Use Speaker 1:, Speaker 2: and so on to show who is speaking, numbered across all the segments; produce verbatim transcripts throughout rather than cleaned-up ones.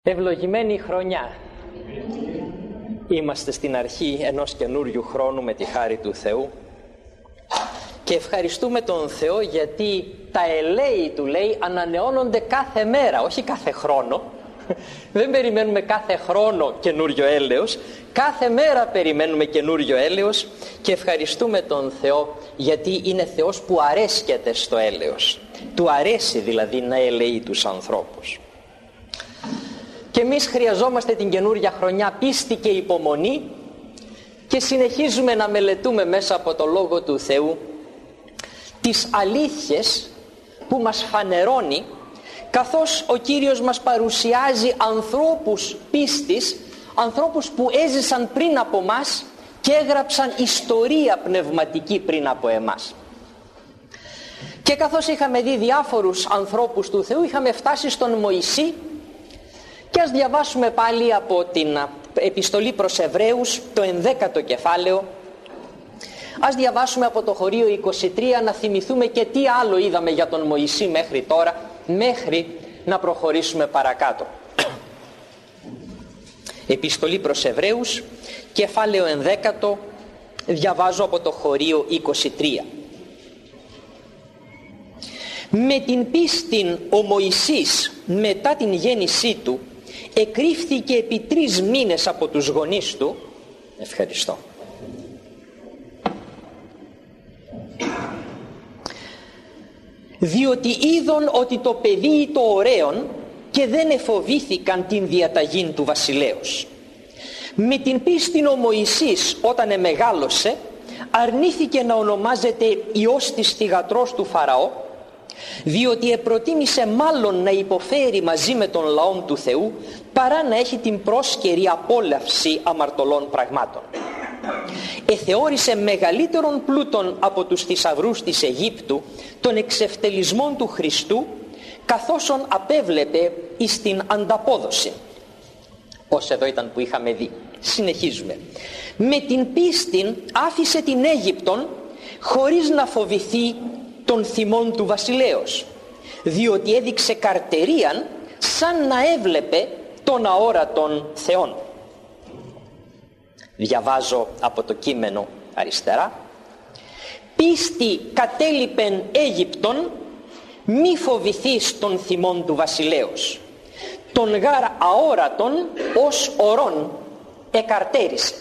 Speaker 1: Ευλογημένη χρονιά. Είμαστε στην αρχή ενός καινούριου χρόνου με τη χάρη του Θεού και ευχαριστούμε τον Θεό γιατί τα ελέη του, λέει, ανανεώνονται κάθε μέρα, όχι κάθε χρόνο. Δεν περιμένουμε κάθε χρόνο καινούριο έλεος, κάθε μέρα περιμένουμε καινούριο έλεος και ευχαριστούμε τον Θεό γιατί είναι Θεός που αρέσκεται στο έλεος. Του αρέσει δηλαδή να ελεεί τους ανθρώπους. Και εμείς χρειαζόμαστε την καινούρια χρονιά πίστη και υπομονή και συνεχίζουμε να μελετούμε μέσα από το Λόγο του Θεού τις αλήθειες που μας φανερώνει, καθώς ο Κύριος μας παρουσιάζει ανθρώπους πίστης, ανθρώπους που έζησαν πριν από μας και έγραψαν ιστορία πνευματική πριν από εμάς. Και καθώς είχαμε δει διάφορους ανθρώπους του Θεού, είχαμε φτάσει στον Μωυσή. Και ας διαβάσουμε πάλι από την επιστολή προς Εβραίους, το ενδέκατο κεφάλαιο. Ας διαβάσουμε από το χωρίο είκοσι τρία, να θυμηθούμε και τι άλλο είδαμε για τον Μωυσή μέχρι τώρα, μέχρι να προχωρήσουμε παρακάτω. Επιστολή προς Εβραίους, κεφάλαιο ενδέκατο, διαβάζω από το χωρίο είκοσι τρία. Με την πίστην ο Μωυσής μετά την γέννησή του εκρύφθηκε επί τρεις μήνες από τους γονείς του. Ευχαριστώ. Διότι είδον ότι το παιδί το ωραίον και δεν εφοβήθηκαν την διαταγήν του βασιλέως. Με την πίστην ο Μωυσής όταν εμεγάλωσε αρνήθηκε να ονομάζεται Υιός της θυγατρός του Φαραώ, διότι επροτίμησε μάλλον να υποφέρει μαζί με τον λαό του Θεού παρά να έχει την πρόσκαιρη απόλαυση αμαρτωλών πραγμάτων. Εθεώρησε μεγαλύτερον πλούτον από τους θησαυρούς της Αιγύπτου των εξευτελισμών του Χριστού, καθόσον απέβλεπε εις την ανταπόδοση. Ως εδώ ήταν που είχαμε δει. Συνεχίζουμε. Με την πίστην άφησε την Αίγυπτον χωρίς να φοβηθεί των θυμών του βασιλέως, διότι έδειξε καρτερίαν σαν να έβλεπε τον αόρατον Θεόν. Διαβάζω από το κείμενο αριστερά. Πίστη κατέλειπεν Αίγυπτον, μη φοβηθείς των θυμών του βασιλέως. Τον γάρ αόρατον ως ορών εκαρτέρισε.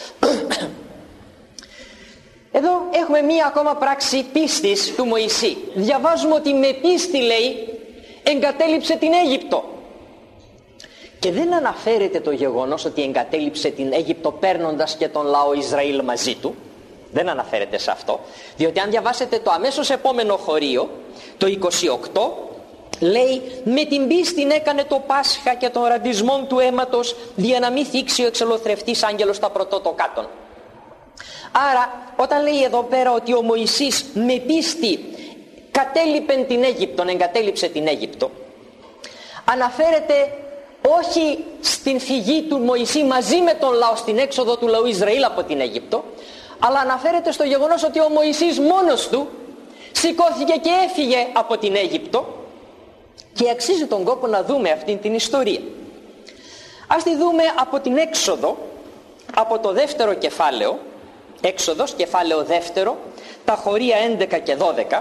Speaker 1: Εδώ έχουμε μία ακόμα πράξη πίστης του Μωυσή. Διαβάζουμε ότι με πίστη, λέει, εγκατέλειψε την Αίγυπτο. Και δεν αναφέρεται το γεγονός ότι εγκατέλειψε την Αίγυπτο παίρνοντας και τον λαό Ισραήλ μαζί του. Δεν αναφέρεται σε αυτό. Διότι αν διαβάσετε το αμέσως επόμενο χωρίο, το είκοσι οκτώ, λέει με την πίστη έκανε το Πάσχα και τον ραντισμό του αίματος, δια να μην θίξει ο εξολοθρευτής άγγελος τα πρωτότοκάτων. Άρα όταν λέει εδώ πέρα ότι ο Μωυσής με πίστη κατέλειπεν την Αίγυπτο, εγκατέλειψε την Αίγυπτο, αναφέρεται όχι στην φυγή του Μωυσή μαζί με τον λαό, στην έξοδο του λαού Ισραήλ από την Αίγυπτο, αλλά αναφέρεται στο γεγονός ότι ο Μωυσής μόνος του σηκώθηκε και έφυγε από την Αίγυπτο. Και αξίζει τον κόπο να δούμε αυτήν την ιστορία. Ας τη δούμε από την έξοδο, από το δεύτερο κεφάλαιο, Έξοδος, κεφάλαιο δεύτερο, τα χωρία έντεκα και δώδεκα,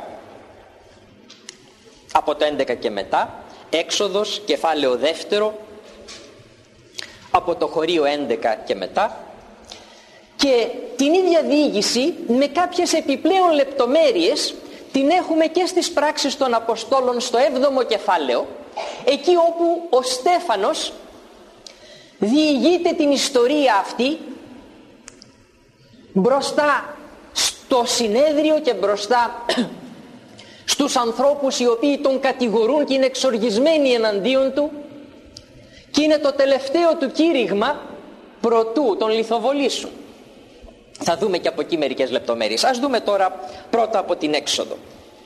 Speaker 1: από το έντεκα και μετά. Έξοδος, κεφάλαιο δεύτερο, από το χωρίο έντεκα και μετά. Και την ίδια διήγηση με κάποιες επιπλέον λεπτομέρειες την έχουμε και στις πράξεις των Αποστόλων στο έβδομο κεφάλαιο, εκεί όπου ο Στέφανος διηγείται την ιστορία αυτή μπροστά στο συνέδριο και μπροστά στους ανθρώπους οι οποίοι τον κατηγορούν και είναι εξοργισμένοι εναντίον του, και είναι το τελευταίο του κήρυγμα προτού τον λιθοβολήσουν. Θα δούμε και από εκεί μερικές λεπτομέρειες. Ας δούμε τώρα πρώτα από την έξοδο.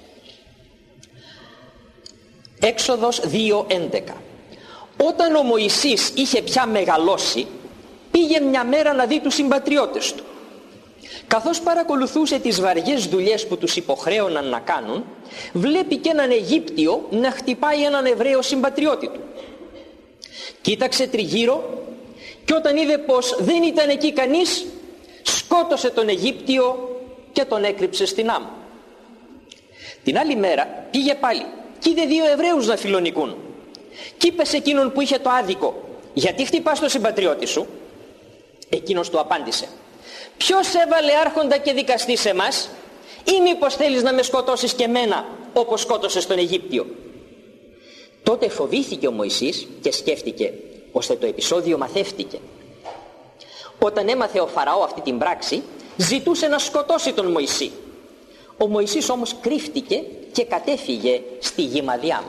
Speaker 1: Έξοδος δύο έντεκα. Όταν ο Μωυσής είχε πια μεγαλώσει, πήγε μια μέρα να δει τους συμπατριώτες του. Καθώς παρακολουθούσε τις βαριές δουλειές που τους υποχρέωναν να κάνουν, βλέπει και έναν Αιγύπτιο να χτυπάει έναν Εβραίο συμπατριώτη του. Κοίταξε τριγύρω και όταν είδε πως δεν ήταν εκεί κανείς, σκότωσε τον Αιγύπτιο και τον έκρυψε στην άμμο. Την άλλη μέρα πήγε πάλι και είδε δύο Εβραίους να φιλονικούν. Κι είπε σε εκείνον που είχε το άδικο, γιατί χτυπάς τον συμπατριώτη σου? Εκείνος του απάντησε, ποιος έβαλε άρχοντα και δικαστή σε μας, ή μήπως θέλεις να με σκοτώσεις και μένα όπως σκότωσες τον Αιγύπτιο? Τότε φοβήθηκε ο Μωυσής και σκέφτηκε, ώστε το επεισόδιο μαθεύτηκε. Όταν έμαθε ο Φαραώ αυτή την πράξη, ζητούσε να σκοτώσει τον Μωυσή. Ο Μωυσής όμως κρύφτηκε και κατέφυγε στη γη Μαδιάμ.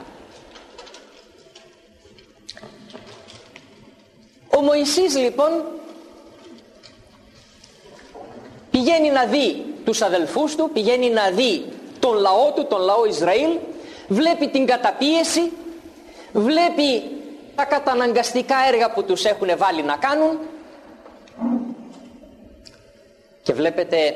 Speaker 1: Ο Μωυσής λοιπόν πηγαίνει να δει τους αδελφούς του, πηγαίνει να δει τον λαό του, τον λαό Ισραήλ, βλέπει την καταπίεση, βλέπει τα καταναγκαστικά έργα που τους έχουν βάλει να κάνουν και βλέπετε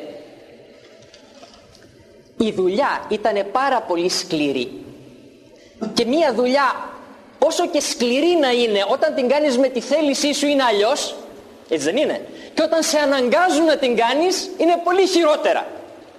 Speaker 1: η δουλειά ήταν πάρα πολύ σκληρή και μία δουλειά όσο και σκληρή να είναι, όταν την κάνεις με τη θέλησή σου είναι αλλιώς, έτσι δεν είναι? Και όταν σε αναγκάζουν να την κάνεις είναι πολύ χειρότερα.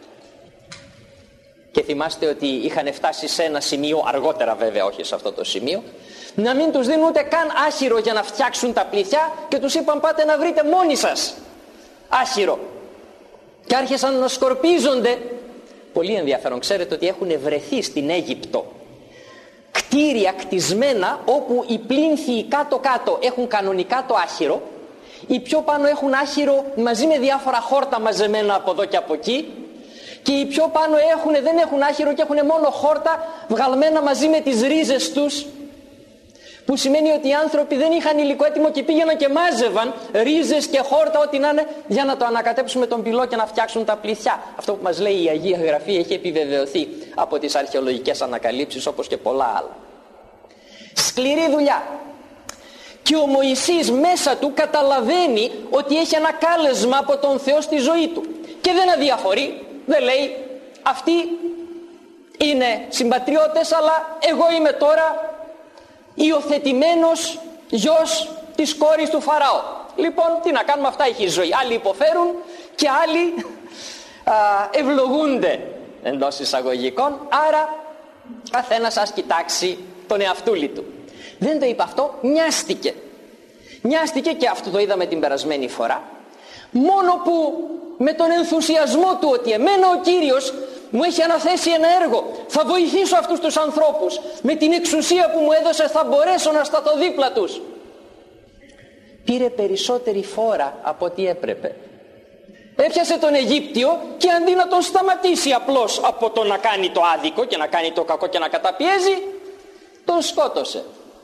Speaker 1: Και θυμάστε ότι είχαν φτάσει σε ένα σημείο, αργότερα βέβαια, όχι σε αυτό το σημείο, να μην τους δίνουν ούτε καν άχυρο για να φτιάξουν τα πληθιά και τους είπαν πάτε να βρείτε μόνοι σας άχυρο. Και άρχισαν να σκορπίζονται. Πολύ ενδιαφέρον, ξέρετε ότι έχουν βρεθεί στην Αίγυπτο κτίρια κτισμένα όπου οι πλήνθοι κάτω-κάτω έχουν κανονικά το άχυρο, οι πιο πάνω έχουν άχυρο μαζί με διάφορα χόρτα μαζεμένα από εδώ και από εκεί, και οι πιο πάνω έχουν, δεν έχουν άχυρο και έχουν μόνο χόρτα βγαλμένα μαζί με τις ρίζες τους, που σημαίνει ότι οι άνθρωποι δεν είχαν υλικό έτοιμο και πήγαιναν και μάζευαν ρίζες και χόρτα, ό,τι να είναι, για να το ανακατέψουν με τον πυλό και να φτιάξουν τα πληθιά. Αυτό που μας λέει η Αγία Γραφή έχει επιβεβαιωθεί από τις αρχαιολογικές ανακαλύψεις, όπως και πολλά άλλα. Σκληρή δουλειά. Και ο Μωυσής μέσα του καταλαβαίνει ότι έχει ένα κάλεσμα από τον Θεό στη ζωή του και δεν αδιαφορεί, δεν λέει αυτοί είναι συμπατριώτες αλλά εγώ είμαι τώρα υιοθετημένος γιος της κόρης του Φαραώ. Λοιπόν, τι να κάνουμε, αυτά έχει η ζωή. Άλλοι υποφέρουν και άλλοι α, ευλογούνται εντός εισαγωγικών, άρα καθένας ας κοιτάξει τον εαυτούλη του. Δεν το είπε αυτό, νοιάστηκε. Νοιάστηκε, και αυτό το είδαμε την περασμένη φορά, μόνο που με τον ενθουσιασμό του ότι εμένα ο Κύριος μου έχει αναθέσει ένα έργο, θα βοηθήσω αυτούς τους ανθρώπους, με την εξουσία που μου έδωσε θα μπορέσω να σταθώ δίπλα τους, πήρε περισσότερη φόρα από ό,τι έπρεπε. Έπιασε τον Αιγύπτιο και αντί να τον σταματήσει απλώς από το να κάνει το άδικο και να κάνει το κακό και να καταπιέζει, τον σκότωσε.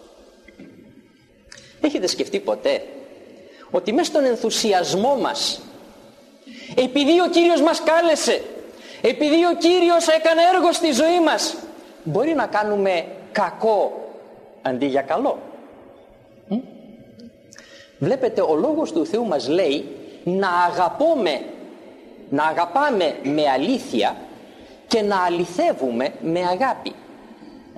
Speaker 1: Έχετε σκεφτεί ποτέ ότι μέσα στον ενθουσιασμό μας, επειδή ο Κύριος μας κάλεσε, επειδή ο Κύριος έκανε έργο στη ζωή μας, μπορεί να κάνουμε κακό αντί για καλό? Μ? Βλέπετε, ο Λόγος του Θεού μας λέει να αγαπούμε, να αγαπάμε με αλήθεια και να αληθεύουμε με αγάπη. Μ?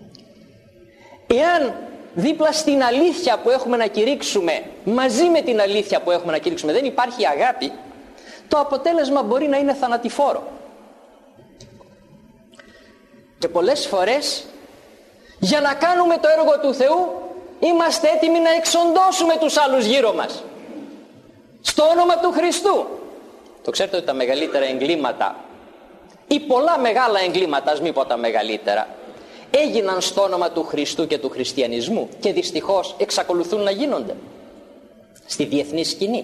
Speaker 1: Εάν δίπλα στην αλήθεια που έχουμε να κηρύξουμε, μαζί με την αλήθεια που έχουμε να κηρύξουμε, δεν υπάρχει αγάπη, το αποτέλεσμα μπορεί να είναι θανατηφόρο. Και πολλές φορές για να κάνουμε το έργο του Θεού είμαστε έτοιμοι να εξοντώσουμε τους άλλους γύρω μας στο όνομα του Χριστού. Το ξέρετε ότι τα μεγαλύτερα εγκλήματα ή πολλά μεγάλα εγκλήματα, ας μην πω τα μεγαλύτερα, έγιναν στο όνομα του Χριστού και του χριστιανισμού και δυστυχώς εξακολουθούν να γίνονται στη διεθνή σκηνή.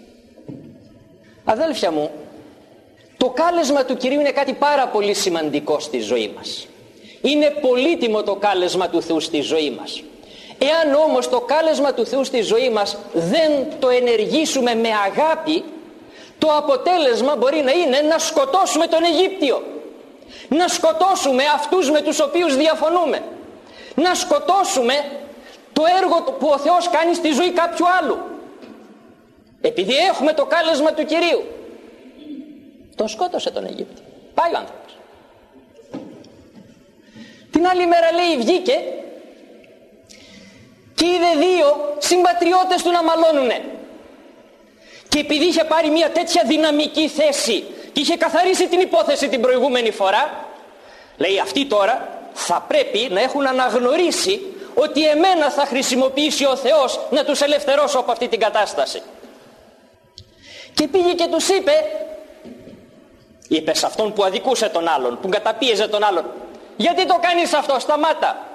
Speaker 1: Αδέλφια μου, το κάλεσμα του Κυρίου είναι κάτι πάρα πολύ σημαντικό στη ζωή μας. Είναι πολύτιμο το κάλεσμα του Θεού στη ζωή μας. Εάν όμως το κάλεσμα του Θεού στη ζωή μας δεν το ενεργήσουμε με αγάπη, το αποτέλεσμα μπορεί να είναι να σκοτώσουμε τον Αιγύπτιο, να σκοτώσουμε αυτούς με τους οποίους διαφωνούμε, να σκοτώσουμε το έργο που ο Θεός κάνει στη ζωή κάποιου άλλου, επειδή έχουμε το κάλεσμα του Κυρίου. Τον σκότωσε τον Αιγύπτιο. Πάει ο άνθρωπος. Την άλλη μέρα, λέει, βγήκε και είδε δύο συμπατριώτες του να μαλώνουνε. Και επειδή είχε πάρει μια τέτοια δυναμική θέση και είχε καθαρίσει την υπόθεση την προηγούμενη φορά, λέει αυτοί τώρα θα πρέπει να έχουν αναγνωρίσει ότι εμένα θα χρησιμοποιήσει ο Θεός να τους ελευθερώσω από αυτή την κατάσταση. Και πήγε και τους είπε, είπε σε αυτόν που αδικούσε τον άλλον, που καταπίεζε τον άλλον, γιατί το κάνεις αυτό, σταμάτα.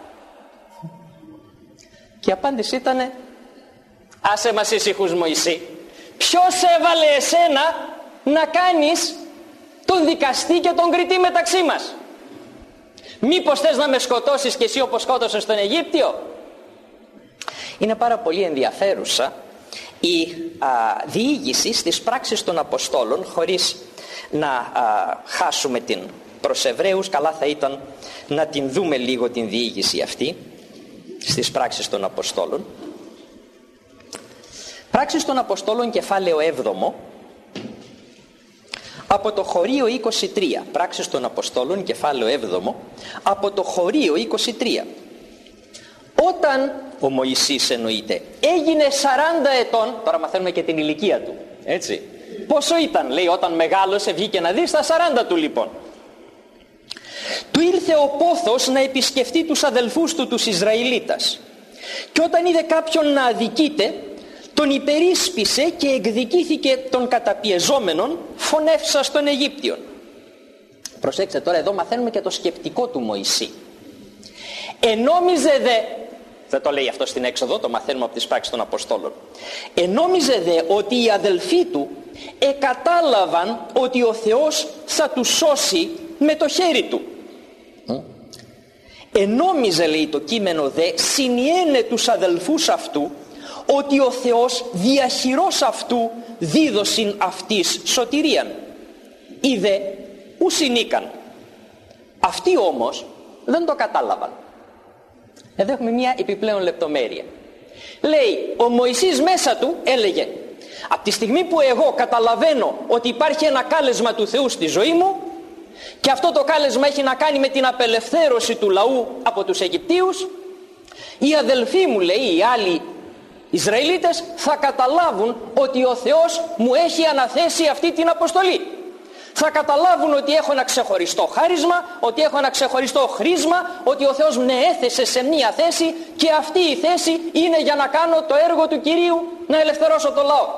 Speaker 1: Και η απάντηση ήτανε, άσε μας ήσυχους Μωυσή, ποιος έβαλε εσένα να κάνεις τον δικαστή και τον κριτή μεταξύ μας? Μήπως θες να με σκοτώσεις και εσύ όπως σκότωσες τον Αιγύπτιο? Είναι πάρα πολύ ενδιαφέρουσα η α, διήγηση στις πράξεις των Αποστόλων, χωρίς να α, χάσουμε την προς Εβραίους. Καλά θα ήταν να την δούμε λίγο την διήγηση αυτή στις πράξεις των Αποστόλων. Πράξεις των Αποστόλων, κεφάλαιο έβδομο, από το χωρίο είκοσι τρία. Πράξεις των Αποστόλων, κεφάλαιο έβδομο, από το χωρίο είκοσι τρία. Όταν ο Μωυσής, εννοείται, έγινε σαράντα ετών, τώρα μαθαίνουμε και την ηλικία του, έτσι. Πόσο ήταν, λέει, όταν μεγάλωσε, βγήκε να δει, στα σαράντα του λοιπόν. Του ήρθε ο πόθος να επισκεφτεί τους αδελφούς του, τους Ισραηλίτας. Και όταν είδε κάποιον να αδικείται, τον υπερίσπισε και εκδικήθηκε των καταπιεζόμενων, φωνεύσας των Αιγύπτιων. Προσέξτε τώρα, εδώ μαθαίνουμε και το σκεπτικό του Μωυσή. Ενόμιζε δε, δεν το λέει αυτό στην έξοδο, το μαθαίνουμε από τις πράξεις των Αποστόλων, ενόμιζε δε ότι οι αδελφοί του εκατάλαβαν ότι ο Θεός θα τους σώσει με το χέρι του. Ενόμιζε, λέει το κείμενο, δε συνιένε τους αδελφούς αυτού ότι ο Θεός διαχειρός αυτού δίδωσιν αυτής σωτηρίαν. Είδε ουσιν ήκαν. Αυτοί όμως δεν το κατάλαβαν. Εδώ έχουμε μια επιπλέον λεπτομέρεια. Λέει, ο Μωυσής μέσα του έλεγε, από τη στιγμή που εγώ καταλαβαίνω ότι υπάρχει ένα κάλεσμα του Θεού στη ζωή μου και αυτό το κάλεσμα έχει να κάνει με την απελευθέρωση του λαού από τους Αιγυπτίους, οι αδελφοί μου, λέει, οι άλλοι Ισραηλίτες θα καταλάβουν ότι ο Θεός μου έχει αναθέσει αυτή την αποστολή. Θα καταλάβουν ότι έχω ένα ξεχωριστό χάρισμα, ότι έχω ένα ξεχωριστό χρήσμα, ότι ο Θεός με έθεσε σε μία θέση και αυτή η θέση είναι για να κάνω το έργο του Κυρίου, να ελευθερώσω το λαό.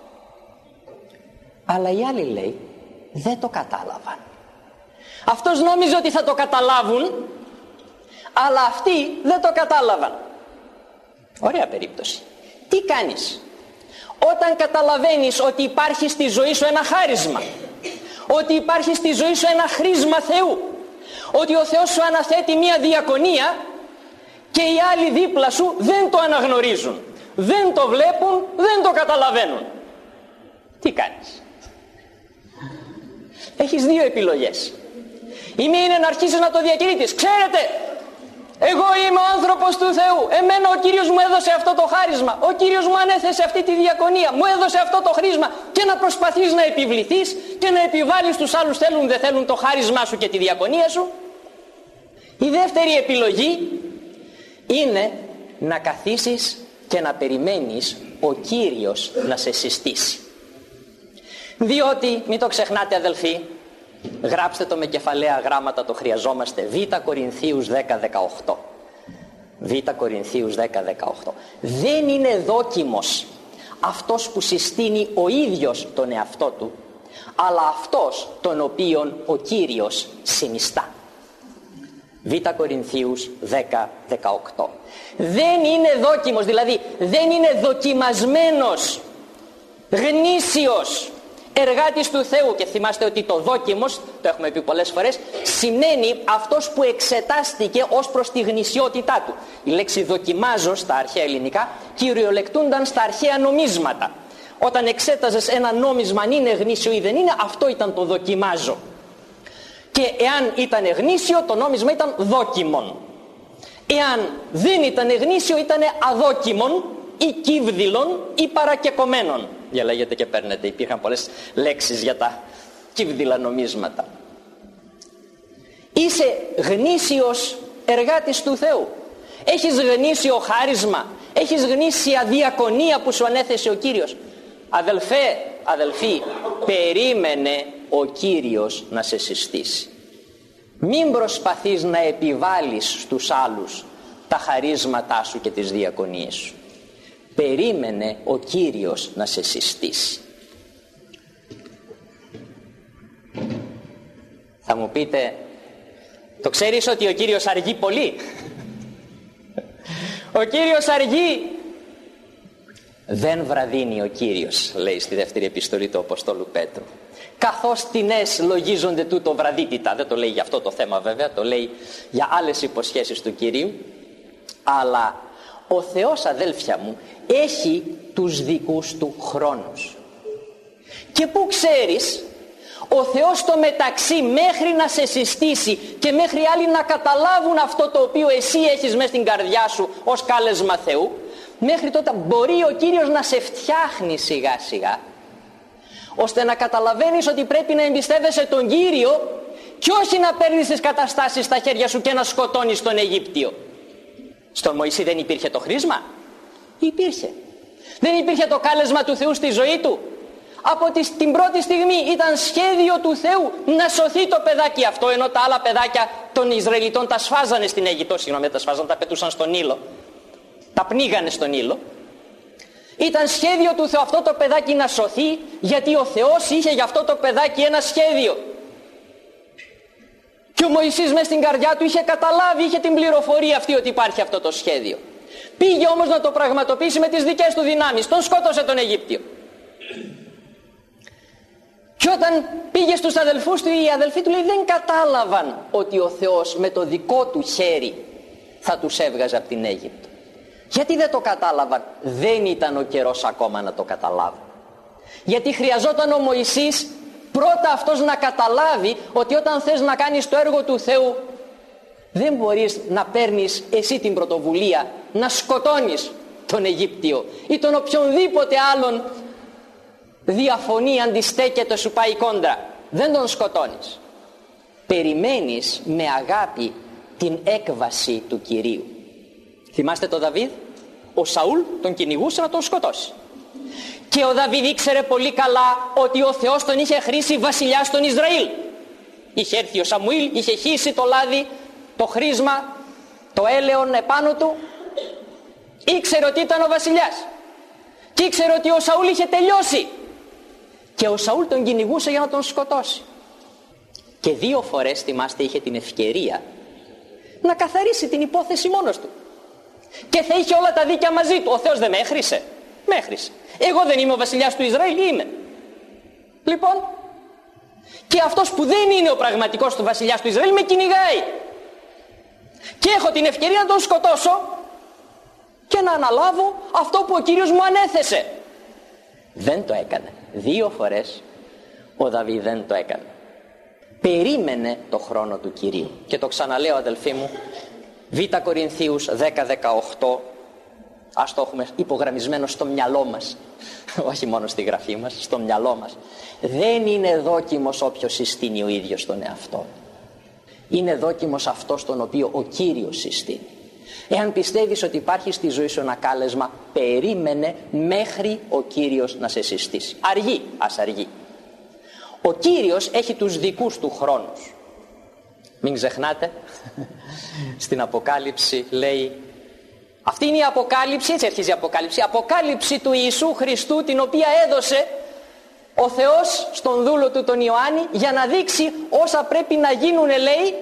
Speaker 1: Αλλά οι άλλοι, λέει, δεν το κατάλαβαν. Αυτός νόμιζε ότι θα το καταλάβουν, αλλά αυτοί δεν το κατάλαβαν. Ωραία περίπτωση. Τι κάνεις όταν καταλαβαίνεις ότι υπάρχει στη ζωή σου ένα χάρισμα, ότι υπάρχει στη ζωή σου ένα χρήσμα Θεού, ότι ο Θεός σου αναθέτει μια διακονία και οι άλλοι δίπλα σου δεν το αναγνωρίζουν, δεν το βλέπουν, δεν το καταλαβαίνουν? Τι κάνεις? Έχεις δύο επιλογές. Η μία είναι να αρχίσεις να το διακηρύττεις. Ξέρετε, εγώ είμαι ο άνθρωπος του Θεού, εμένα ο Κύριος μου έδωσε αυτό το χάρισμα, ο Κύριος μου ανέθεσε αυτή τη διακονία, μου έδωσε αυτό το χρήσμα, και να προσπαθείς να επιβληθείς και να επιβάλλεις τους άλλους θέλουν δεν θέλουν το χάρισμά σου και τη διακονία σου. Η δεύτερη επιλογή είναι να καθίσεις και να περιμένεις ο Κύριος να σε συστήσει. Διότι, μην το ξεχνάτε αδελφοί, γράψτε το με κεφαλαία γράμματα, το χρειαζόμαστε, Β' Κορινθίους δέκα δεκαοκτώ. Β' Κορινθίους δέκα δεκαοκτώ. Δεν είναι δόκιμος αυτός που συστήνει ο ίδιος τον εαυτό του, αλλά αυτός τον οποίον ο Κύριος συνιστά. Β' Κορινθίους δέκα δεκαοκτώ. Δεν είναι δόκιμος, δηλαδή δεν είναι δοκιμασμένος, γνήσιος εργάτης του Θεού. Και θυμάστε ότι το δόκιμος, το έχουμε πει πολλές φορές, σημαίνει αυτός που εξετάστηκε ως προς τη γνησιότητά του. Η λέξη δοκιμάζω στα αρχαία ελληνικά κυριολεκτούνταν στα αρχαία νομίσματα. Όταν εξέταζες ένα νόμισμα αν είναι γνήσιο ή δεν είναι, αυτό ήταν το δοκιμάζω. Και εάν ήταν γνήσιο, το νόμισμα ήταν δόκιμον. Εάν δεν ήταν γνήσιο, ήταν αδόκιμον ή κύβδηλον ή παρακεκομένον. Διαλέγετε και παίρνετε, υπήρχαν πολλές λέξεις για τα κύβδηλα νομίσματα. Είσαι γνήσιος εργάτης του Θεού, έχεις γνήσιο χάρισμα, Έχεις γνήσια διακονία που σου ανέθεσε ο Κύριος. Αδελφέ, αδελφοί, περίμενε ο Κύριος να σε συστήσει. Μην προσπαθείς να επιβάλλεις στους άλλους τα χαρίσματά σου και τις διακονίες σου. Περίμενε ο Κύριος να σε συστήσει. Θα μου πείτε, το ξέρεις ότι ο Κύριος αργεί πολύ? Ο Κύριος αργεί. Δεν βραδύνει ο Κύριος, λέει στη δεύτερη επιστολή του Αποστόλου Πέτρου. Καθώς τινές λογίζονται τούτο βραδύτητα. Δεν το λέει για αυτό το θέμα βέβαια, το λέει για άλλες υποσχέσεις του Κυρίου. Αλλά ο Θεός, αδέλφια μου, έχει τους δικούς του χρόνους. Και πού ξέρεις, ο Θεός στο μεταξύ, μέχρι να σε συστήσει και μέχρι άλλοι να καταλάβουν αυτό το οποίο εσύ έχεις μέσα στην καρδιά σου ως κάλεσμα Θεού, μέχρι τότε μπορεί ο Κύριος να σε φτιάχνει σιγά σιγά, ώστε να καταλαβαίνεις ότι πρέπει να εμπιστεύεσαι τον Κύριο και όχι να παίρνεις τις καταστάσεις στα χέρια σου και να σκοτώνεις τον Αιγύπτιο. Στον Μωυσή δεν υπήρχε το χρήσμα? Υπήρχε. Δεν υπήρχε το κάλεσμα του Θεού στη ζωή του? Από την πρώτη στιγμή ήταν σχέδιο του Θεού να σωθεί το παιδάκι αυτό, ενώ τα άλλα παιδάκια των Ισραηλιτών τα σφάζανε στην Αίγυπτο, συγγνώμη, τα σφάζανε, τα πετούσαν στον Νείλο, τα πνίγανε στον Νείλο. Ήταν σχέδιο του Θεού αυτό το παιδάκι να σωθεί, γιατί ο Θεός είχε για αυτό το παιδάκι ένα σχέδιο. Και ο Μωυσής μες στην καρδιά του είχε καταλάβει, είχε την πληροφορία αυτή ότι υπάρχει αυτό το σχέδιο. Πήγε όμως να το πραγματοποιήσει με τις δικές του δυνάμεις, τον σκότωσε τον Αιγύπτιο. Και όταν πήγε στους αδελφούς του, οι αδελφοί του λέει δεν κατάλαβαν ότι ο Θεός με το δικό του χέρι θα τους έβγαζε από την Αίγυπτο. Γιατί δεν το κατάλαβαν? Δεν ήταν ο καιρός ακόμα να το καταλάβουν. Γιατί χρειαζόταν ο Μωυσής πρώτα αυτός να καταλάβει ότι όταν θες να κάνεις το έργο του Θεού, δεν μπορείς να παίρνεις εσύ την πρωτοβουλία να σκοτώνεις τον Αιγύπτιο ή τον οποιονδήποτε άλλον διαφωνεί, αντιστέκεται, σου πάει κόντρα. Δεν τον σκοτώνεις. Περιμένεις με αγάπη την έκβαση του Κυρίου. Θυμάστε τον Δαβίδ? Ο Σαούλ τον κυνηγούσε να τον σκοτώσει. Και ο Δαβίδ ήξερε πολύ καλά ότι ο Θεός τον είχε χρήσει βασιλιάς στον Ισραήλ. Είχε έρθει ο Σαμουήλ, είχε χύσει το λάδι, το χρήσμα, το έλεον επάνω του. Ήξερε ότι ήταν ο βασιλιάς. Και ήξερε ότι ο Σαούλ είχε τελειώσει. Και ο Σαούλ τον κυνηγούσε για να τον σκοτώσει. Και δύο φορές, θυμάστε, είχε την ευκαιρία να καθαρίσει την υπόθεση μόνος του. Και θα είχε όλα τα δίκαια μαζί του. Ο Θεός δεν με έχρισε? Με έχρισε. Εγώ δεν είμαι ο βασιλιάς του Ισραήλ? Είμαι. Λοιπόν, και αυτός που δεν είναι ο πραγματικός του βασιλιάς του Ισραήλ με κυνηγάει. Και έχω την ευκαιρία να τον σκοτώσω και να αναλάβω αυτό που ο Κύριος μου ανέθεσε. Δεν το έκανε. Δύο φορές ο Δαβίδ δεν το έκανε. Περίμενε το χρόνο του Κυρίου. Και το ξαναλέω, αδελφοί μου, Β Κορινθίους δέκα δεκαοκτώ, ας το έχουμε υπογραμμισμένο στο μυαλό μας, όχι μόνο στη γραφή μας, στο μυαλό μας. Δεν είναι δόκιμος όποιος συστήνει ο ίδιος τον εαυτό. Είναι δόκιμος αυτός τον οποίο ο Κύριος συστήνει. Εάν πιστεύεις ότι υπάρχει στη ζωή σου ένα κάλεσμα, περίμενε μέχρι ο Κύριος να σε συστήσει. Αργεί, ας αργεί. Ο Κύριος έχει τους δικούς του χρόνους. Μην ξεχνάτε, στην Αποκάλυψη λέει, αυτή είναι η Αποκάλυψη, έτσι αρχίζει η Αποκάλυψη, Αποκάλυψη του Ιησού Χριστού, την οποία έδωσε ο Θεός στον δούλο του τον Ιωάννη για να δείξει όσα πρέπει να γίνουν, λέει,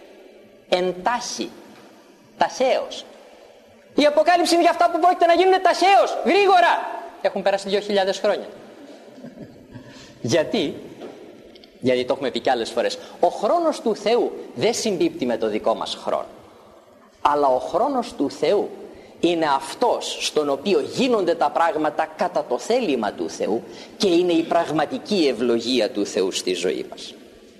Speaker 1: εντάχει, ταχαίως. Η Αποκάλυψη είναι για αυτά που πρόκειται να γίνουν ταχαίως, γρήγορα. Έχουν περάσει δύο χιλιάδες χρόνια. Γιατί? Γιατί το έχουμε πει κι άλλες φορές. Ο χρόνος του Θεού δεν συμπίπτει με το δικό μας χρόνο. Αλλά ο χρόνος του Θεού είναι αυτός στον οποίο γίνονται τα πράγματα κατά το θέλημα του Θεού και είναι η πραγματική ευλογία του Θεού στη ζωή μας.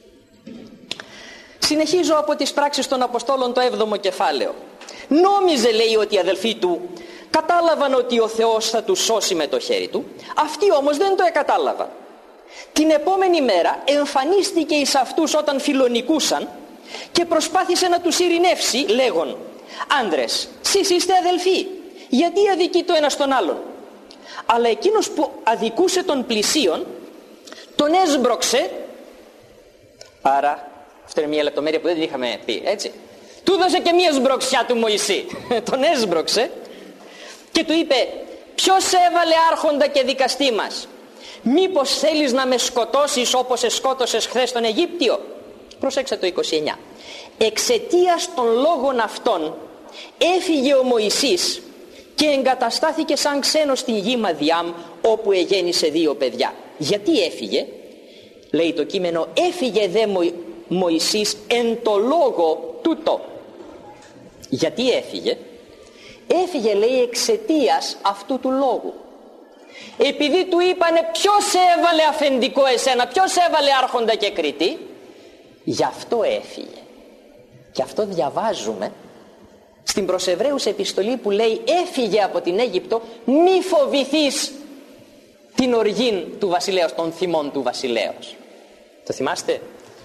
Speaker 1: Συνεχίζω από τις πράξεις των Αποστόλων το έβδομο κεφάλαιο. Νόμιζε, λέει, ότι οι αδελφοί του κατάλαβαν ότι ο Θεός θα τους σώσει με το χέρι του. Αυτοί όμως δεν το εκατάλαβαν. Την επόμενη μέρα εμφανίστηκε εις αυτούς όταν φιλονικούσαν και προσπάθησε να τους ειρηνεύσει λέγον, άντρες, σεις είστε αδελφοί, Γιατί αδικεί το ένας τον άλλον? Αλλά εκείνος που αδικούσε τον πλησίον τον έσμπρωξε. Άρα αυτό είναι μια λεπτομέρεια που δεν την είχαμε πει, έτσι. Του έδωσε και μια σμπρωξιά του Μωυσή. Τον έσμπρωξε και του είπε: ποιος έβαλε άρχοντα και δικαστή μας? Μήπως θέλεις να με σκοτώσεις όπως εσκότωσες χθες τον Αιγύπτιο? Προσέξτε το είκοσι εννιά. Εξαιτίας των λόγων αυτών έφυγε ο Μωυσής και εγκαταστάθηκε σαν ξένος στην γη Μαδιάμ, όπου εγέννησε δύο παιδιά. Γιατί έφυγε? Λέει το κείμενο: έφυγε δε Μω... Μωυσής εν το λόγο τούτο. Γιατί έφυγε? Έφυγε, λέει, εξαιτίας αυτού του λόγου. Επειδή του είπανε: ποιος έβαλε αφεντικό εσένα, ποιος έβαλε άρχοντα και κριτή? Γι' αυτό έφυγε. Και αυτό διαβάζουμε στην προς Εβραίους επιστολή που λέει: έφυγε από την Αίγυπτο, μη φοβηθείς την οργήν του βασιλέως, των θυμών του βασιλέως. Το θυμάστε?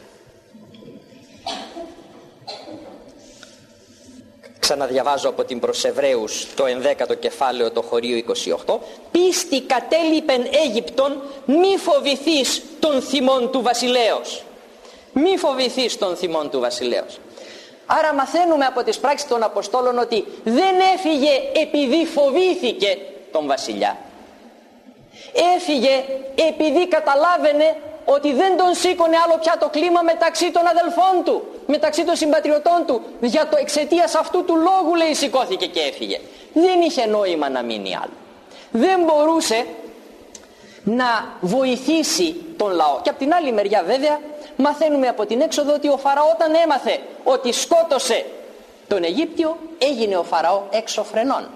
Speaker 1: Ξαναδιαβάζω από την προς Εβραίους το ενδέκατο κεφάλαιο, το χωρίο είκοσι οκτώ. Πίστη κατέλειπεν Αίγυπτον, μη φοβηθείς των θυμών του βασιλέως. Μη φοβηθείς των θυμών του βασιλέως. Άρα μαθαίνουμε από τις πράξεις των Αποστόλων ότι δεν έφυγε επειδή φοβήθηκε τον βασιλιά. Έφυγε επειδή καταλάβαινε ότι δεν τον σήκωνε άλλο πια το κλίμα μεταξύ των αδελφών του, μεταξύ των συμπατριωτών του. Για το εξαιτίας αυτού του λόγου, λέει, σηκώθηκε και έφυγε. Δεν είχε νόημα να μείνει άλλο. Δεν μπορούσε να βοηθήσει τον λαό. Και από την άλλη μεριά βέβαια μαθαίνουμε από την Έξοδο ότι ο Φαραώ, όταν έμαθε ότι σκότωσε τον Αιγύπτιο, έγινε ο Φαραώ έξω φρενών.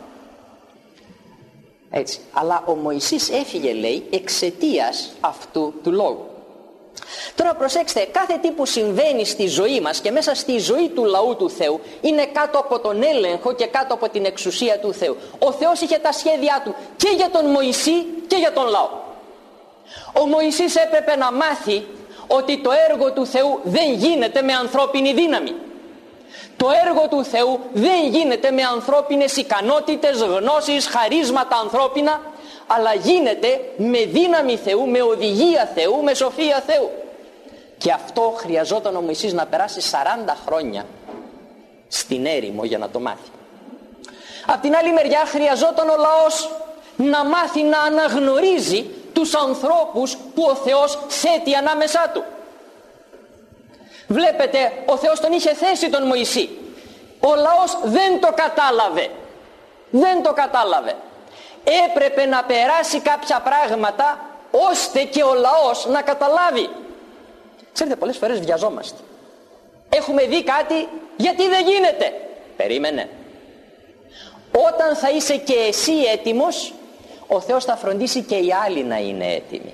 Speaker 1: Έτσι. Αλλά ο Μωυσής έφυγε, λέει, εξαιτίας αυτού του λόγου. Τώρα προσέξτε, κάθε τι που συμβαίνει στη ζωή μας και μέσα στη ζωή του λαού του Θεού είναι κάτω από τον έλεγχο και κάτω από την εξουσία του Θεού. Ο Θεός είχε τα σχέδιά του και για τον Μωυσή και για τον λαό. Ο Μωυσής έπρεπε να μάθει ότι το έργο του Θεού δεν γίνεται με ανθρώπινη δύναμη. Το έργο του Θεού δεν γίνεται με ανθρώπινες ικανότητες, γνώσεις, χαρίσματα ανθρώπινα, αλλά γίνεται με δύναμη Θεού, με οδηγία Θεού, με σοφία Θεού. Και αυτό χρειαζόταν ο Μωυσής να περάσει σαράντα χρόνια στην έρημο για να το μάθει. Απ' την άλλη μεριά χρειαζόταν ο λαός να μάθει να αναγνωρίζει τους ανθρώπους που ο Θεός θέτει ανάμεσά του. Βλέπετε, ο Θεός τον είχε θέσει τον Μωυσή. Ο λαός δεν το κατάλαβε. Δεν το κατάλαβε. Έπρεπε να περάσει κάποια πράγματα ώστε και ο λαός να καταλάβει. Ξέρετε, πολλές φορές βιαζόμαστε. Έχουμε δει κάτι, γιατί δεν γίνεται? Περίμενε. Όταν θα είσαι και εσύ έτοιμος, ο Θεός θα φροντίσει και οι άλλοι να είναι έτοιμοι.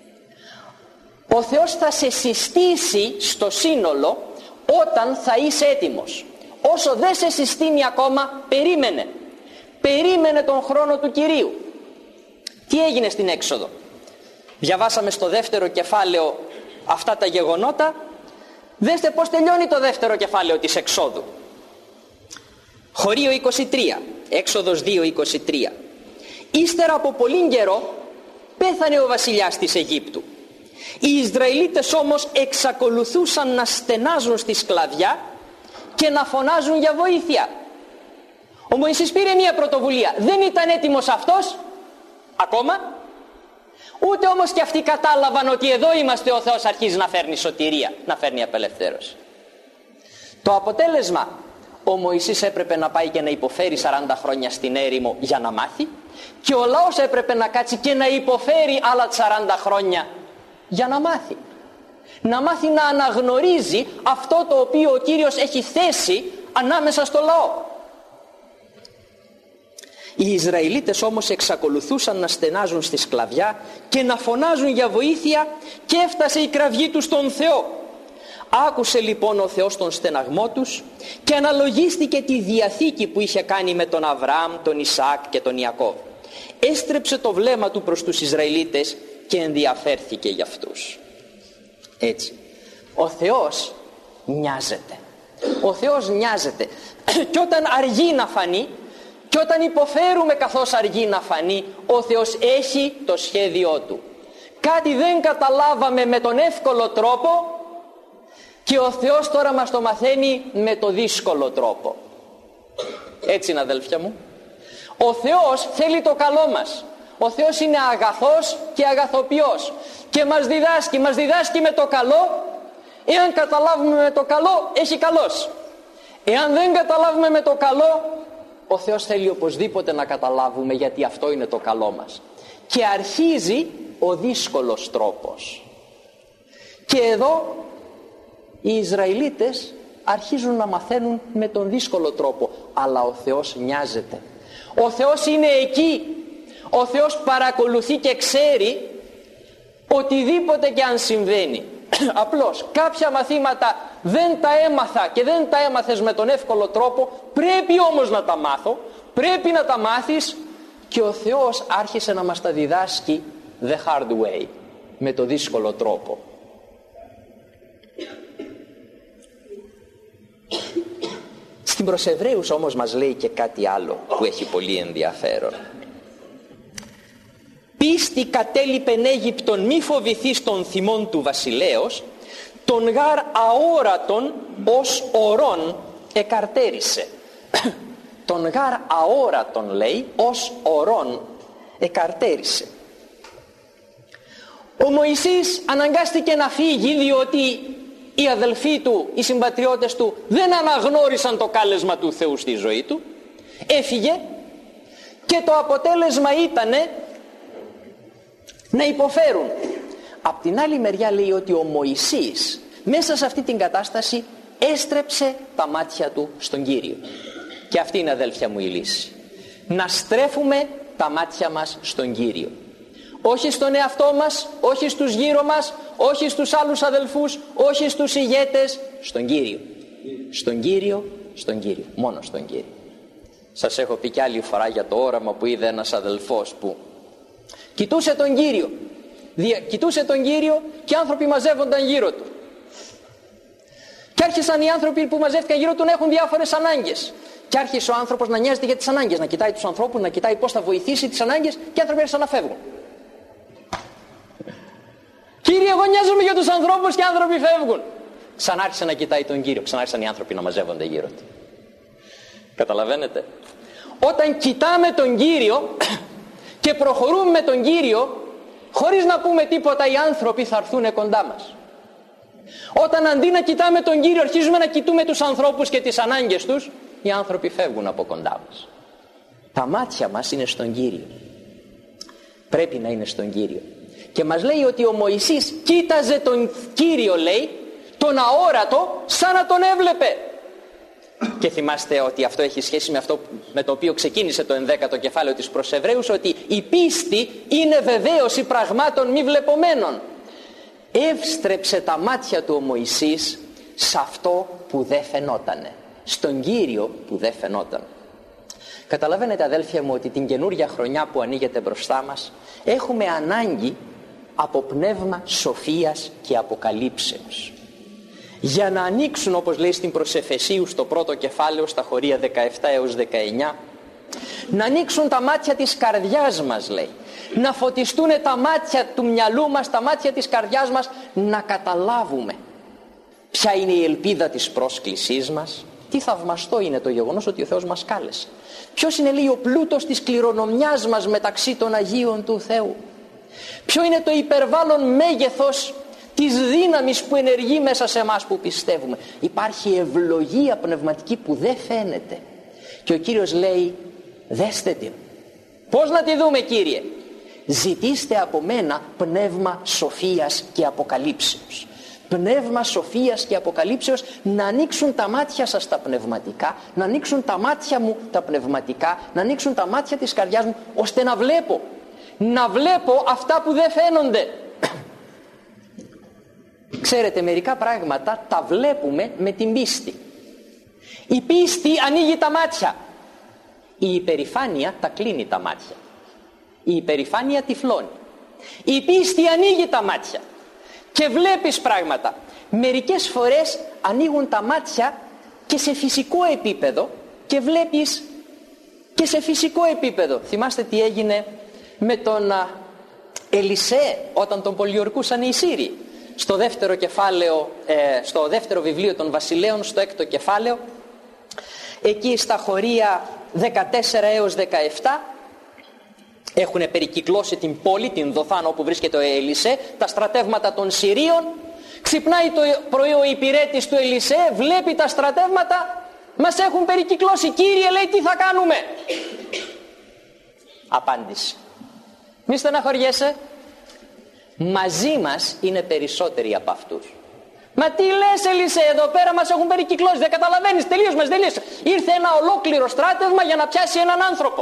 Speaker 1: Ο Θεός θα σε συστήσει στο σύνολο όταν θα είσαι έτοιμος. Όσο δεν σε συστήνει ακόμα, περίμενε. Περίμενε τον χρόνο του Κυρίου. Τι έγινε στην Έξοδο? Διαβάσαμε στο δεύτερο κεφάλαιο αυτά τα γεγονότα. Δέστε πως τελειώνει το δεύτερο κεφάλαιο της Εξόδου. Χωρίο είκοσι τρία, Έξοδος δύο είκοσι τρία. Ύστερα από πολύ καιρό πέθανε ο βασιλιάς της Αιγύπτου. Οι Ισραηλίτες όμως εξακολουθούσαν να στενάζουν στη σκλαβιά και να φωνάζουν για βοήθεια. Ο Μωυσής πήρε μια πρωτοβουλία. Δεν ήταν έτοιμος αυτός ακόμα. Ούτε όμως και αυτοί κατάλαβαν ότι εδώ είμαστε, ο Θεός αρχίζει να φέρνει σωτηρία, να φέρνει απελευθέρωση. Το αποτέλεσμα, ο Μωυσής έπρεπε να πάει και να υποφέρει σαράντα χρόνια στην έρημο για να μάθει, και ο λαός έπρεπε να κάτσει και να υποφέρει άλλα σαράντα χρόνια για να μάθει. Να μάθει να αναγνωρίζει αυτό το οποίο ο Κύριος έχει θέσει ανάμεσα στο λαό. Οι Ισραηλίτες όμως εξακολουθούσαν να στενάζουν στη σκλαβιά και να φωνάζουν για βοήθεια, και έφτασε η κραυγή τους στον Θεό. Άκουσε λοιπόν ο Θεός τον στεναγμό τους και αναλογίστηκε τη διαθήκη που είχε κάνει με τον Αβραάμ, τον Ισαάκ και τον Ιακώβ. Έστρεψε το βλέμμα του προς τους Ισραηλίτες και ενδιαφέρθηκε για αυτούς. Έτσι, ο Θεός νοιάζεται. Ο Θεός νοιάζεται. Και όταν αργεί να φανεί, Και όταν υποφέρουμε καθώς αργεί να φανεί, ο Θεός έχει το σχέδιό Του. Κάτι δεν καταλάβαμε με τον εύκολο τρόπο και ο Θεός τώρα μας το μαθαίνει με το δύσκολο τρόπο. Έτσι είναι, αδέλφια μου. Ο Θεός θέλει το καλό μας. Ο Θεός είναι αγαθός και αγαθοποιός και μας διδάσκει, μας διδάσκει με το καλό. Εάν καταλάβουμε με το καλό, έχει καλός. Εάν δεν καταλάβουμε με το καλό, ο Θεός θέλει οπωσδήποτε να καταλάβουμε, γιατί αυτό είναι το καλό μας. Και αρχίζει ο δύσκολος τρόπος. Και εδώ οι Ισραηλίτες αρχίζουν να μαθαίνουν με τον δύσκολο τρόπο. Αλλά ο Θεός νοιάζεται. Ο Θεός είναι εκεί. Ο Θεός παρακολουθεί και ξέρει οτιδήποτε και αν συμβαίνει. Απλώς κάποια μαθήματα δεν τα έμαθα και δεν τα έμαθες με τον εύκολο τρόπο, πρέπει όμως να τα μάθω, πρέπει να τα μάθεις, και ο Θεός άρχισε να μας τα διδάσκει the hard way, με το δύσκολο τρόπο. Στην προς Εβραίους όμως μας λέει και κάτι άλλο που έχει πολύ ενδιαφέρον. Πίστη κατέλειπεν Αίγυπτον, μη φοβηθείς των θυμών του βασιλέως, τον γάρ αόρατον ως ορών εκαρτέρισε. Τον γάρ αόρατον, λέει, ως ορών εκαρτέρισε. Ο Μωυσής αναγκάστηκε να φύγει διότι οι αδελφοί του, οι συμπατριώτες του δεν αναγνώρισαν το κάλεσμα του Θεού στη ζωή του. Έφυγε και το αποτέλεσμα ήτανε να υποφέρουν. Απ' την άλλη μεριά λέει ότι ο Μωυσής μέσα σε αυτή την κατάσταση έστρεψε τα μάτια του στον Κύριο. Και αυτή είναι, αδέλφια μου, η λύση. Να στρέφουμε τα μάτια μας στον Κύριο. Όχι στον εαυτό μας, όχι στους γύρω μας, όχι στους άλλους αδελφούς, όχι στους ηγέτες, στον Κύριο. Στον Κύριο, στον Κύριο, μόνο στον Κύριο. Σας έχω πει κι άλλη φορά για το όραμα που είδε ένας αδελφός που κοιτούσε τον Κύριο. Δια, κοιτούσε τον Κύριο και οι άνθρωποι μαζεύονταν γύρω του. Και άρχισαν οι άνθρωποι που μαζεύτηκαν γύρω του να έχουν διάφορες ανάγκες. Και άρχισε ο άνθρωπος να νοιάζεται για τις ανάγκες, να κοιτάει τους ανθρώπους, να κοιτάει πώς θα βοηθήσει τις ανάγκες, και οι άνθρωποι άρχισαν να φεύγουν. Κύριε, εγώ νοιάζομαι για τους ανθρώπους και οι άνθρωποι φεύγουν. Ξανά άρχισε να κοιτάει τον Κύριο, ξανά άρχισαν οι άνθρωποι να μαζεύονται γύρω του. Καταλαβαίνετε? Όταν κοιτάμε τον Κύριο και προχωρούμε με τον Κύριο, χωρίς να πούμε τίποτα, οι άνθρωποι θα έρθουν κοντά μας. Όταν αντί να κοιτάμε τον Κύριο αρχίζουμε να κοιτούμε τους ανθρώπους και τις ανάγκες τους, οι άνθρωποι φεύγουν από κοντά μας. Τα μάτια μας είναι στον Κύριο. Πρέπει να είναι στον Κύριο. Και μας λέει ότι ο Μωυσής κοίταζε τον Κύριο, λέει, τον αόρατο, σαν να τον έβλεπε. Και θυμάστε ότι αυτό έχει σχέση με αυτό με το οποίο ξεκίνησε το ενδέκατο κεφάλαιο της προς Εβραίους, ότι η πίστη είναι βεβαίωση πραγμάτων μη βλεπομένων. Εύστρεψε τα μάτια του ο Μωυσής σε αυτό που δεν φαινότανε, στον Κύριο που δεν φαινόταν. Καταλαβαίνετε, αδέλφια μου, ότι την καινούρια χρονιά που ανοίγεται μπροστά μας έχουμε ανάγκη από πνεύμα σοφίας και αποκαλύψεως, για να ανοίξουν, όπως λέει στην προς Εφεσίους το πρώτο κεφάλαιο στα χωρία δεκαεπτά έως δεκαεννιά, να ανοίξουν τα μάτια της καρδιάς μας, λέει, να φωτιστούν τα μάτια του μυαλού μας, τα μάτια της καρδιάς μας, να καταλάβουμε ποια είναι η ελπίδα της πρόσκλησής μας. Τι θαυμαστό είναι το γεγονός ότι ο Θεός μας κάλεσε. Ποιος είναι, λέει, ο πλούτος της κληρονομιάς μας μεταξύ των Αγίων του Θεού. Ποιο είναι το υπερβάλλον μέγεθος της δύναμης που ενεργεί μέσα σε εμάς που πιστεύουμε. Υπάρχει ευλογία πνευματική που δεν φαίνεται. Και ο Κύριος λέει, δέστε την. Πώς να τη δούμε, Κύριε? Ζητήστε από μένα πνεύμα σοφίας και αποκαλύψεως. Πνεύμα σοφίας και αποκαλύψεως, να ανοίξουν τα μάτια σας τα πνευματικά, να ανοίξουν τα μάτια μου τα πνευματικά, να ανοίξουν τα μάτια της καρδιάς μου, ώστε να βλέπω, να βλέπω αυτά που δεν φαίνονται. Ξέρετε, μερικά πράγματα τα βλέπουμε με την πίστη. Η πίστη ανοίγει τα μάτια. Η υπερηφάνεια τα κλείνει τα μάτια. Η υπερηφάνεια τυφλώνει. Η πίστη ανοίγει τα μάτια και βλέπεις πράγματα. Μερικές φορές ανοίγουν τα μάτια και σε φυσικό επίπεδο και βλέπεις Και σε φυσικό επίπεδο, θυμάστε τι έγινε με τον Ελισέ όταν τον πολιορκούσαν οι Σύριοι. Στο δεύτερο κεφάλαιο, ε, στο δεύτερο βιβλίο των Βασιλέων, στο έκτο κεφάλαιο, εκεί στα χωρία δεκατέσσερα έως δεκαεπτά, έχουν περικυκλώσει την πόλη, την Δοθάν όπου βρίσκεται ο Ελισέ, τα στρατεύματα των Συρίων. Ξυπνάει το πρωί ο υπηρέτης του Ελισέ, βλέπει τα στρατεύματα, μας έχουν περικυκλώσει. Κύριε, λέει, τι θα κάνουμε? Απάντηση: μη στεναχωριέσαι, μαζί μας είναι περισσότεροι από αυτούς. Μα τι λες, Ελισέ, εδώ πέρα μας έχουν περικυκλώσει, δεν καταλαβαίνεις, τελείως μας τελείωσε. Ήρθε ένα ολόκληρο στράτευμα για να πιάσει έναν άνθρωπο.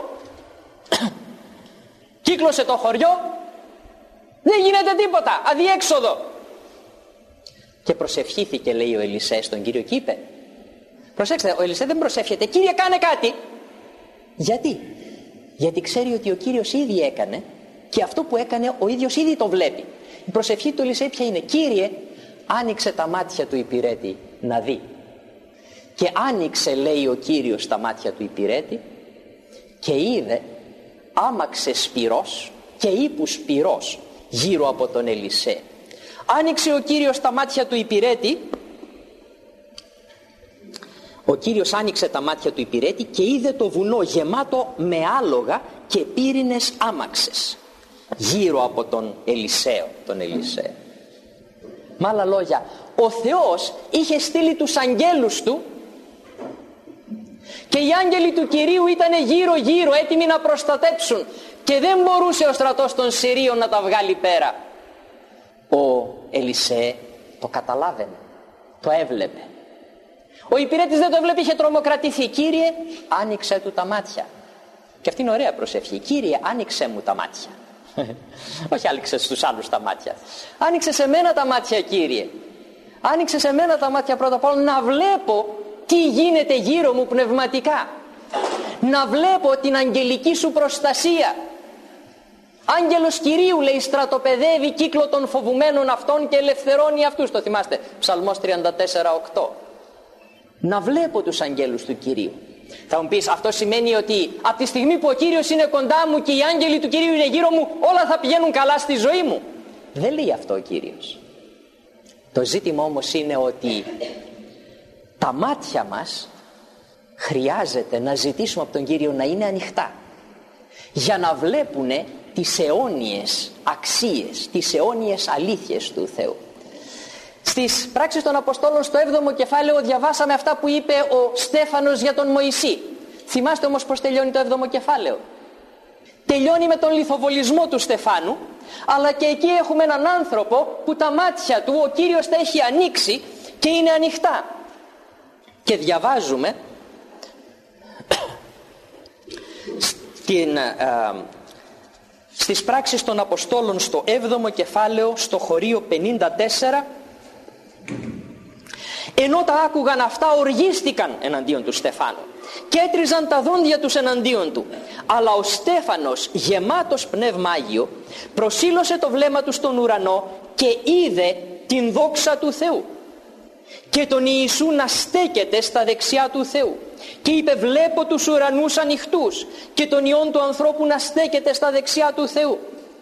Speaker 1: Κύκλωσε το χωριό, δεν γίνεται τίποτα, αδιέξοδο. Και προσευχήθηκε, λέει ο Ελισέ στον Κύριο και είπε, προσέξτε, ο Ελισέ δεν προσεύχεται, Κύριε κάνε κάτι. Γιατί? Γιατί ξέρει ότι ο Κύριος ήδη έκανε και αυτό που έκανε ο ίδιος ήδη το βλέπει. Η προσευχή του Ελισέ ποια είναι? Κύριε, άνοιξε τα μάτια του υπηρέτη να δει. Και άνοιξε, λέει ο Κύριος, τα μάτια του υπηρέτη και είδε άμαξε σπυρός και ύπου σπυρός γύρω από τον Ελισέ. Άνοιξε ο Κύριος τα μάτια του υπηρέτη. Ο Κύριος άνοιξε τα μάτια του υπηρέτη και είδε το βουνό γεμάτο με άλογα και πύρινες άμαξες γύρω από τον Ελισαίο, τον Ελισαίο. Με άλλα λόγια, ο Θεός είχε στείλει τους αγγέλους του και οι άγγελοι του Κυρίου ήταν γύρω γύρω έτοιμοι να προστατέψουν και δεν μπορούσε ο στρατός των Συρίων να τα βγάλει πέρα. Ο Ελισέ το καταλάβαινε, το έβλεπε. Ο υπηρέτης δεν το έβλεπε, είχε τρομοκρατηθεί. Κύριε, άνοιξε του τα μάτια. Και αυτή είναι ωραία προσευχή. Κύριε, άνοιξε μου τα μάτια. Όχι άνοιξε στους άλλους τα μάτια. Άνοιξε σε μένα τα μάτια, Κύριε. Άνοιξε σε μένα τα μάτια πρώτα απ' όλα να βλέπω τι γίνεται γύρω μου πνευματικά. Να βλέπω την αγγελική σου προστασία. Άγγελος Κυρίου, λέει, στρατοπεδεύει κύκλο των φοβουμένων αυτών και ελευθερώνει αυτούς. Το θυμάστε, Ψαλμός τριάντα τέσσερα οκτώ. Να βλέπω τους αγγέλους του Κυρίου. Θα μου πεις, αυτό σημαίνει ότι από τη στιγμή που ο Κύριος είναι κοντά μου και οι άγγελοι του Κυρίου είναι γύρω μου, όλα θα πηγαίνουν καλά στη ζωή μου? Δεν λέει αυτό ο Κύριος. Το ζήτημα όμως είναι ότι τα μάτια μας χρειάζεται να ζητήσουμε από τον Κύριο να είναι ανοιχτά για να βλέπουν τις αιώνιες αξίες, τις αιώνιες αλήθειες του Θεού. Στις πράξεις των Αποστόλων στο έβδομο κεφάλαιο διαβάσαμε αυτά που είπε ο Στέφανος για τον Μωυσή. Θυμάστε όμως πως τελειώνει το έβδομο κεφάλαιο? Τελειώνει με τον λιθοβολισμό του Στεφάνου, αλλά και εκεί έχουμε έναν άνθρωπο που τα μάτια του ο Κύριος τα έχει ανοίξει και είναι ανοιχτά. Και διαβάζουμε στην, α, στις πράξεις των Αποστόλων στο έβδομο κεφάλαιο στο χωρίο πενήντα τέσσερα, ενώ τα άκουγαν αυτά οργίστηκαν εναντίον του Στεφάνου και έτριζαν τα δόντια τους εναντίον του. Αλλά ο Στέφανος, γεμάτος πνεύμα Άγιο, προσήλωσε το βλέμμα του στον ουρανό και είδε την δόξα του Θεού και τον Ιησού να στέκεται στα δεξιά του Θεού και είπε, βλέπω τους ουρανούς ανοιχτούς και τον Υιόν του ανθρώπου να στέκεται στα δεξιά του Θεού.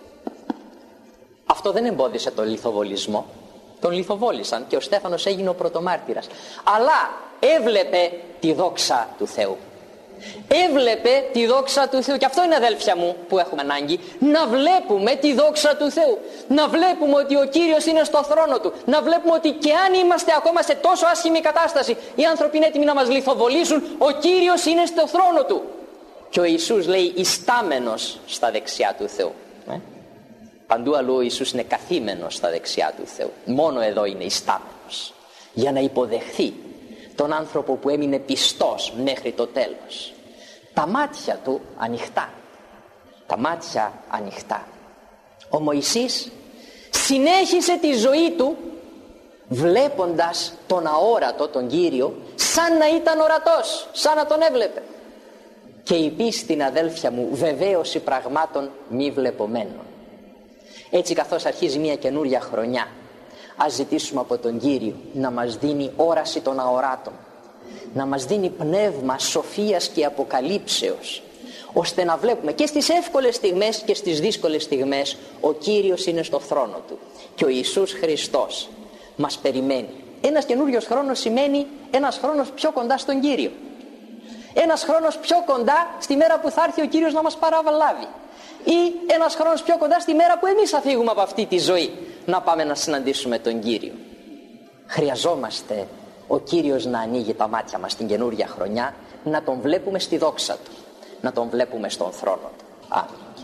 Speaker 1: Αυτό δεν εμπόδισε τον λιθοβολισμό. Τον λιθοβόλησαν και ο Στέφανος έγινε ο πρωτομάρτυρας. Αλλά έβλεπε τη δόξα του Θεού. Έβλεπε τη δόξα του Θεού. Και αυτό είναι, αδέλφια μου, που έχουμε ανάγκη. Να βλέπουμε τη δόξα του Θεού. Να βλέπουμε ότι ο Κύριος είναι στο θρόνο του. Να βλέπουμε ότι και αν είμαστε ακόμα σε τόσο άσχημη κατάσταση, οι άνθρωποι είναι έτοιμοι να μας λιθοβολήσουν, ο Κύριος είναι στο θρόνο του. Και ο Ιησούς, λέει, ιστάμενος στα δεξιά του Θεού. Ε? Παντού αλλού ο Ιησούς είναι καθήμενος στα δεξιά του Θεού. Μόνο εδώ είναι ιστάμενος για να υποδεχθεί τον άνθρωπο που έμεινε πιστός μέχρι το τέλος. Τα μάτια του ανοιχτά. Τα μάτια ανοιχτά. Ο Μωυσής συνέχισε τη ζωή του βλέποντας τον αόρατο, τον Κύριο, σαν να ήταν ορατός, σαν να τον έβλεπε. Και η πίστη, αδέλφια μου, βεβαίωση πραγμάτων μη βλεπομένων. Έτσι, καθώς αρχίζει μια καινούρια χρονιά, ας ζητήσουμε από τον Κύριο να μας δίνει όραση των αοράτων, να μας δίνει πνεύμα σοφίας και αποκαλύψεως, ώστε να βλέπουμε και στις εύκολες στιγμές και στις δύσκολες στιγμές ο Κύριος είναι στο θρόνο του και ο Ιησούς Χριστός μας περιμένει. Ένας καινούριος χρόνος σημαίνει ένας χρόνος πιο κοντά στον Κύριο, ένας χρόνος πιο κοντά στη μέρα που θα έρθει ο Κύριος να μας παραλάβει, ή ένας χρόνος πιο κοντά στη μέρα που εμείς θα φύγουμε από αυτή τη ζωή να πάμε να συναντήσουμε τον Κύριο. Χρειαζόμαστε ο Κύριος να ανοίγει τα μάτια μας την καινούρια χρονιά, να τον βλέπουμε στη δόξα του, να τον βλέπουμε στον θρόνο του. Αμήν.